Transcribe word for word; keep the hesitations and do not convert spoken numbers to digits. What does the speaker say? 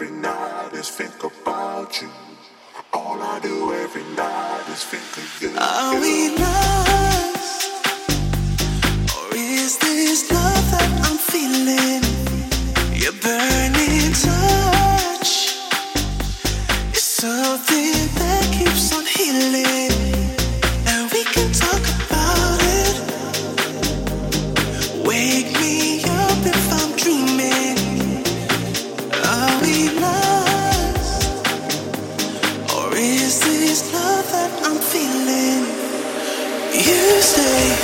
every night is think about you. All I do every night is think of you. Are we lost? Or is this love that I'm feeling? Your burning touch is something that keeps on healing. And we can talk about it. Wake me up if I'm dreaming. Are we lost? Or is this love that I'm feeling? You stay